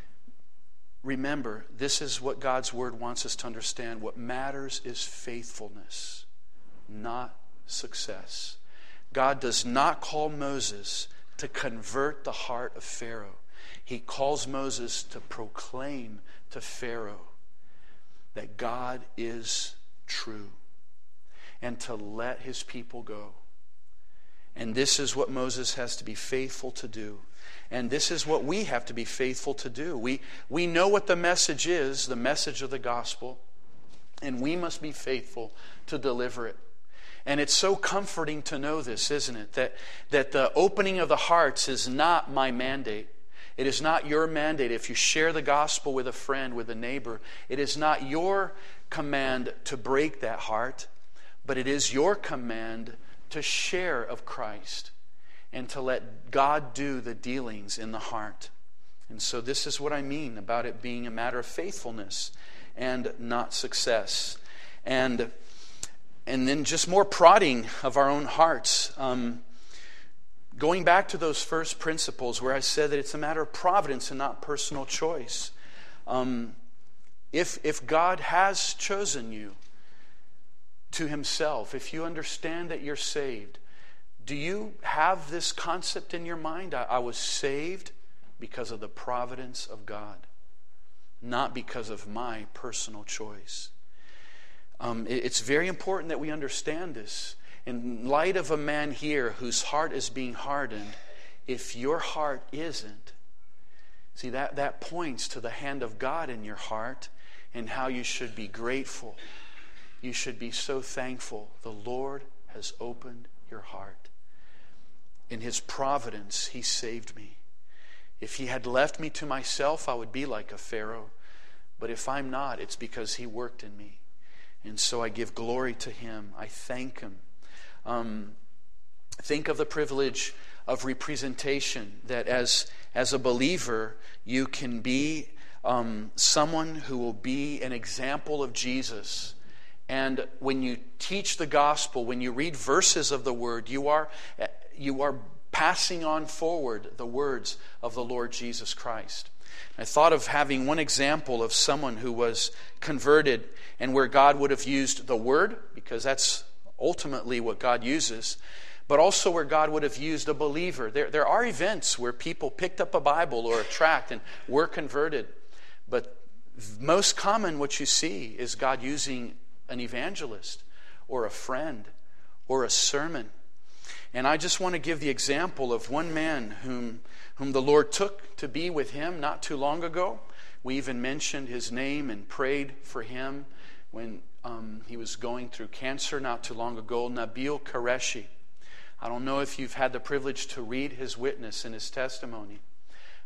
B: Remember, this is what God's Word wants us to understand. What matters is faithfulness, not success. God does not call Moses to convert the heart of Pharaoh. He calls Moses to proclaim to Pharaoh that God is true and to let his people go. And this is what Moses has to be faithful to do. And this is what we have to be faithful to do. We, we know what the message is, the message of the gospel, and we must be faithful to deliver it. And it's so comforting to know this, isn't it? That, that the opening of the hearts is not my mandate. It is not your mandate. If you share the gospel with a friend, with a neighbor, it is not your command to break that heart, but it is your command to share of Christ and to let God do the dealings in the heart. And so this is what I mean about it being a matter of faithfulness and not success. And, and then just more prodding of our own hearts. Um, Going back to those first principles where I said that it's a matter of providence and not personal choice. Um, if, if God has chosen you to himself, if you understand that you're saved, do you have this concept in your mind? I, I was saved because of the providence of God, not because of my personal choice. Um, it, it's very important that we understand this. In light of a man here whose heart is being hardened, if your heart isn't, see, that, that points to the hand of God in your heart and how you should be grateful. You should be so thankful. The Lord has opened your heart. In his providence, he saved me. If he had left me to myself, I would be like a Pharaoh. But if I'm not, it's because he worked in me. And so I give glory to him. I thank him. Um, think of the privilege of representation, that as, as a believer, you can be um, someone who will be an example of Jesus. And when you teach the gospel, when you read verses of the word, you are, you are passing on forward the words of the Lord Jesus Christ. I thought of having one example of someone who was converted and where God would have used the word, because that's ultimately what God uses, but also where God would have used a believer. There, there are events where people picked up a Bible or a tract and were converted, but most common what you see is God using an evangelist or a friend or a sermon. And I just want to give the example of one man whom, whom the Lord took to be with him not too long ago. We even mentioned his name and prayed for him when Um, he was going through cancer not too long ago, Nabil Qureshi. I don't know if you've had the privilege to read his witness and his testimony,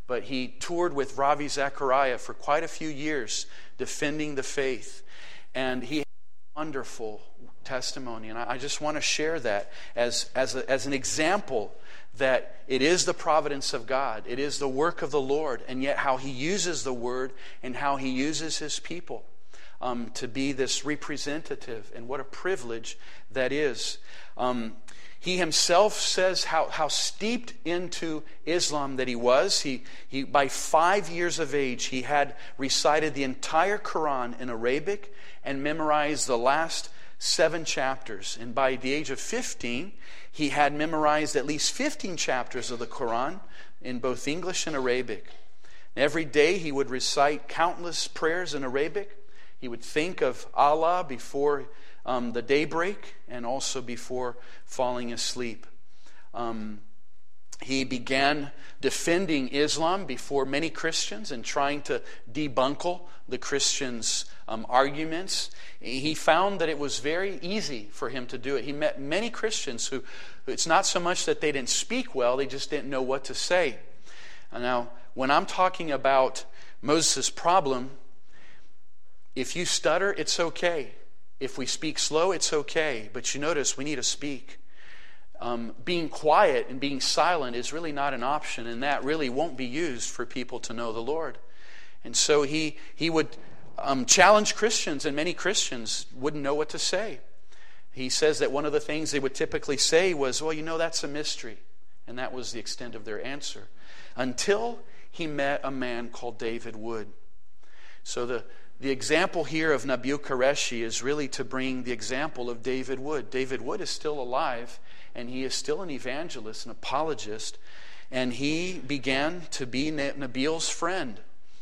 B: but he toured with Ravi Zachariah for quite a few years defending the faith. And he had a wonderful testimony. And I just want to share that as, as, a, as an example that it is the providence of God. It is the work of the Lord, and yet how he uses the word and how he uses his people um, to be this representative. And what a privilege that is. Um, he himself says how, how steeped into Islam that he was. He, he, by five years of age, he had recited the entire Quran in Arabic and memorized the last seven chapters. And by the age of fifteen, he had memorized at least fifteen chapters of the Quran in both English and Arabic. Every day he would recite countless prayers in Arabic. He would think of Allah before um, the daybreak and also before falling asleep. Um, he began defending Islam before many Christians and trying to debunk the Christians' um, arguments. He found that it was very easy for him to do it. He met many Christians who, it's not so much that they didn't speak well, they just didn't know what to say. And now, when I'm talking about Moses' problem, if you stutter, it's okay. If we speak slow, it's okay. But you notice we need to speak. Um, being quiet and being silent is really not an option, and that really won't be used for people to know the Lord. And so he he would um, challenge Christians, and many Christians wouldn't know what to say. He says that one of the things they would typically say was, well, you know, that's a mystery. And that was the extent of their answer. Until he met a man called David Wood. So the The example here of Nabil Qureshi is really to bring the example of David Wood. David Wood is still alive, and he is still an evangelist, an apologist, and he began to be Nabil's friend.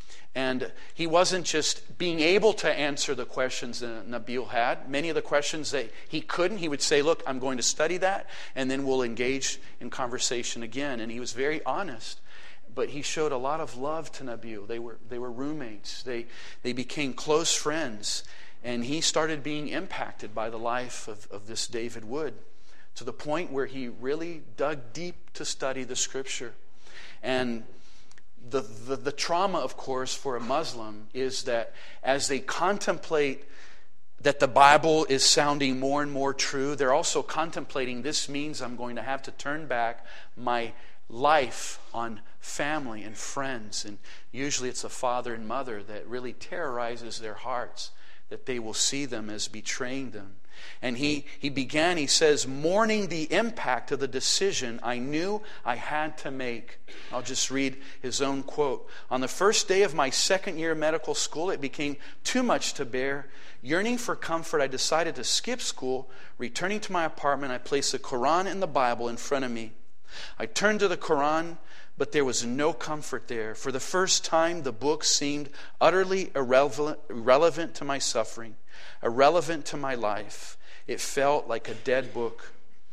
B: And he wasn't just being able to answer the questions that Nabil had. Many of the questions that he couldn't, he would say, look, I'm going to study that, and then we'll engage in conversation again. And he was very honest. But he showed a lot of love to Nabil. They were they were roommates. They they became close friends. And he started being impacted by the life of, of this David Wood, to the point where he really dug deep to study the Scripture. And the, the, the trauma, of course, for a Muslim is that as they contemplate that the Bible is sounding more and more true, they're also contemplating, this means I'm going to have to turn back my life on family and friends. And usually it's a father and mother that really terrorizes their hearts, that they will see them as betraying them. And he, he began, he says, mourning the impact of the decision I knew I had to make. I'll just read his own quote. On the first day of my second year of medical school, it became too much to bear. Yearning for comfort, I decided to skip school. Returning to my apartment, I placed the Quran and the Bible in front of me. I turned to the Quran, but there was no comfort there. For the first time, the book seemed utterly irrelevant, irrelevant to my suffering, irrelevant to my life. It felt like a dead book.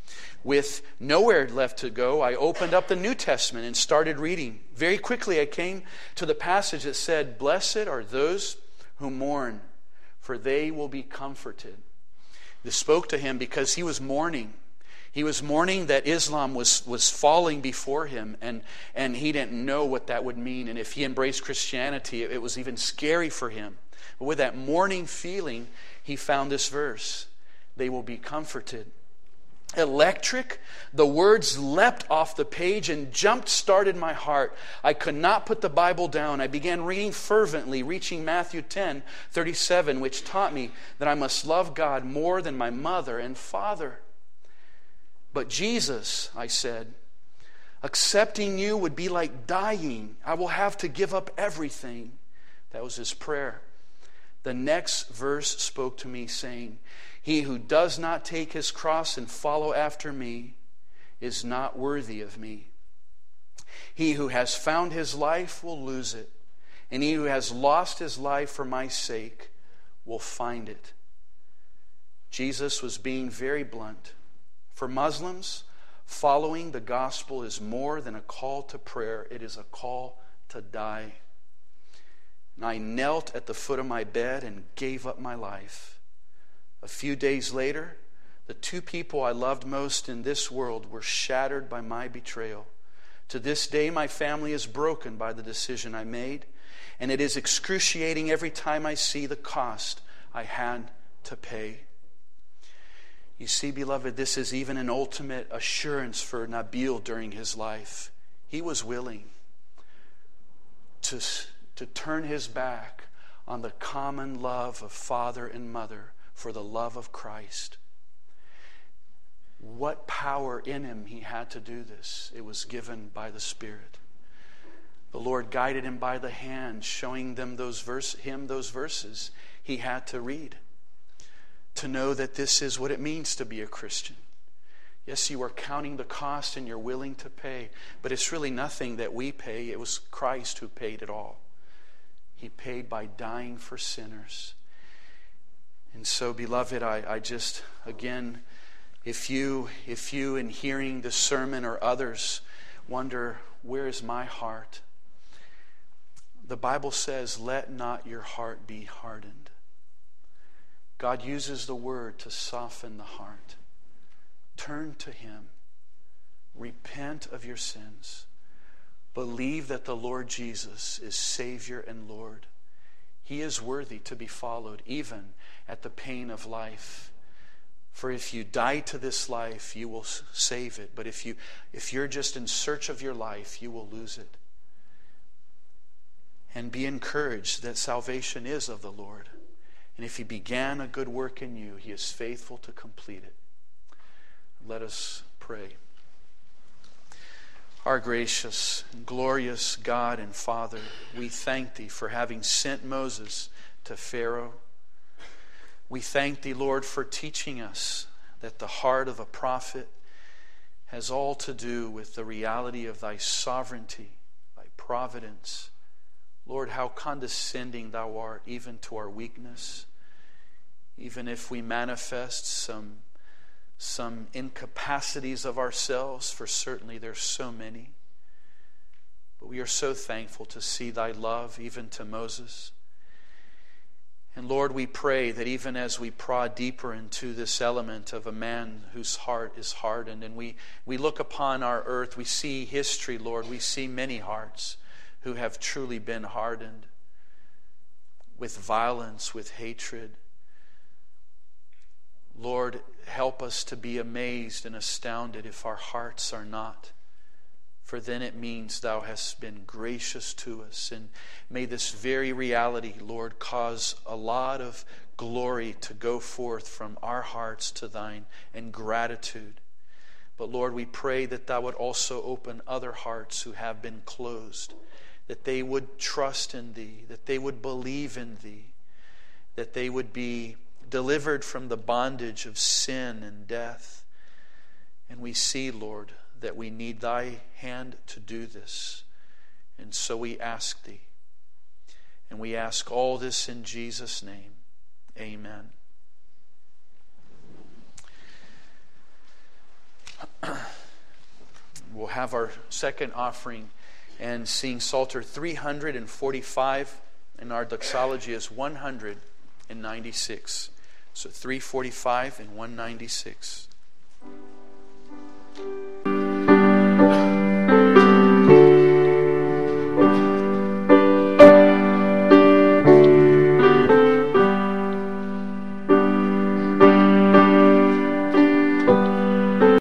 B: With nowhere left to go, I opened up the New Testament and started reading. Very quickly, I came to the passage that said, "Blessed are those who mourn, for they will be comforted." This spoke to him because he was mourning. He was mourning that Islam was, was falling before him, and, and he didn't know what that would mean. And if he embraced Christianity, it, it was even scary for him. But with that mourning feeling, he found this verse. They will be comforted. Electric, the words leapt off the page and jump-started my heart. I could not put the Bible down. I began reading fervently, reaching Matthew ten thirty-seven, which taught me that I must love God more than my mother and father. But Jesus, I said, accepting you would be like dying. I will have to give up everything. That was his prayer. The next verse spoke to me, saying, he who does not take his cross and follow after me is not worthy of me. He who has found his life will lose it, and he who has lost his life for my sake will find it. Jesus was being very blunt. For Muslims, following the gospel is more than a call to prayer. It is a call to die. And I knelt at the foot of my bed and gave up my life. A few days later, the two people I loved most in this world were shattered by my betrayal. To this day, my family is broken by the decision I made, and it is excruciating every time I see the cost I had to pay. You see, beloved, this is even an ultimate assurance for Nabil during his life. He was willing to, to turn his back on the common love of father and mother for the love of Christ. What power in him he had to do this? It was given by the Spirit. The Lord guided him by the hand, showing them those verse, him those verses he had to read, to know that this is what it means to be a Christian. Yes, you are counting the cost and you're willing to pay, but it's really nothing that we pay. It was Christ who paid it all. He paid by dying for sinners. And so, beloved, I, I just, again, if you, if you in hearing this sermon or others wonder, where is my heart? The Bible says, let not your heart be hardened. God uses the word to soften the heart. Turn to Him. Repent of your sins. Believe that the Lord Jesus is Savior and Lord. He is worthy to be followed, even at the pain of life. For if you die to this life, you will save it. But if you, if you're just in search of your life, you will lose it. And be encouraged that salvation is of the Lord. And if He began a good work in you, He is faithful to complete it. Let us pray. Our gracious and glorious God and Father, we thank Thee for having sent Moses to Pharaoh. We thank Thee, Lord, for teaching us that the heart of a prophet has all to do with the reality of Thy sovereignty, Thy providence. Lord, how condescending Thou art even to our weakness. Even if we manifest some, some incapacities of ourselves, for certainly there's so many. But we are so thankful to see Thy love even to Moses. And Lord, we pray that even as we prod deeper into this element of a man whose heart is hardened, and we, we look upon our earth, we see history, Lord, we see many hearts who have truly been hardened with violence, with hatred. Lord, help us to be amazed and astounded if our hearts are not. For then it means Thou hast been gracious to us. And may this very reality, Lord, cause a lot of glory to go forth from our hearts to Thine and gratitude. But Lord, we pray that Thou would also open other hearts who have been closed, that they would trust in Thee, that they would believe in Thee, that they would be delivered from the bondage of sin and death. And we see, Lord, that we need Thy hand to do this. And so we ask Thee. And we ask all this in Jesus' name. Amen. We'll have our second offering and sing Psalter three hundred forty-five, and our doxology is one hundred ninety-six. So three forty-five and one ninety-six.